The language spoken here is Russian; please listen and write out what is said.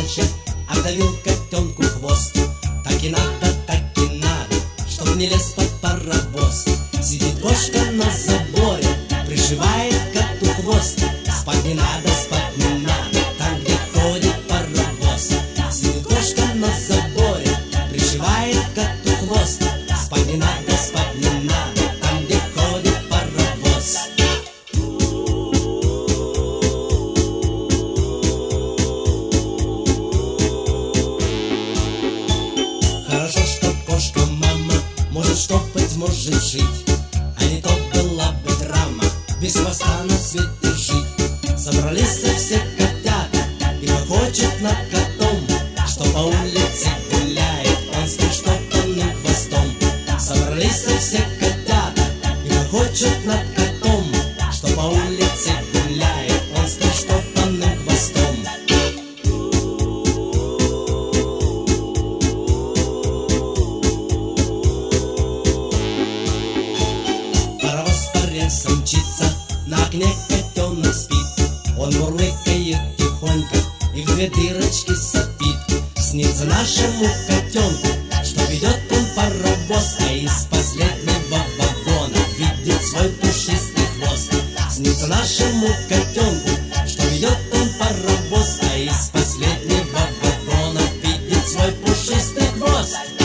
ночи отдавил котенку хвост. Так и надо, чтоб не лез под паровоз. Сидит кошка на заборе, пришивает коту хвост. Спать не надо, там, где ходит паровоз. Сидит кошка на заборе, пришивает коту хвост. Спать не надо, там, где ходит паровоз. Хорошо, что кошка-мама может штопать, может жить, а не то была бы драма без хвоста на свете жить. Собрались все котята и хохочет над котом, что по улице гуляет он с приштопанным хвостом. Собрались все котята и хохочет над котом, что по улице гуляет он с приштопанным хвостом. Паровоз по рельсам мчится, на окне котенок спит. Он мурлыкает тихонько и в две дырочки сопит. Снится нашему котенку, что ведет он паровоз, а из последнего вагона видит свой пушистый хвост. Снится нашему котенку, что ведет он паровоз, а из последнего вагона видит свой пушистый хвост.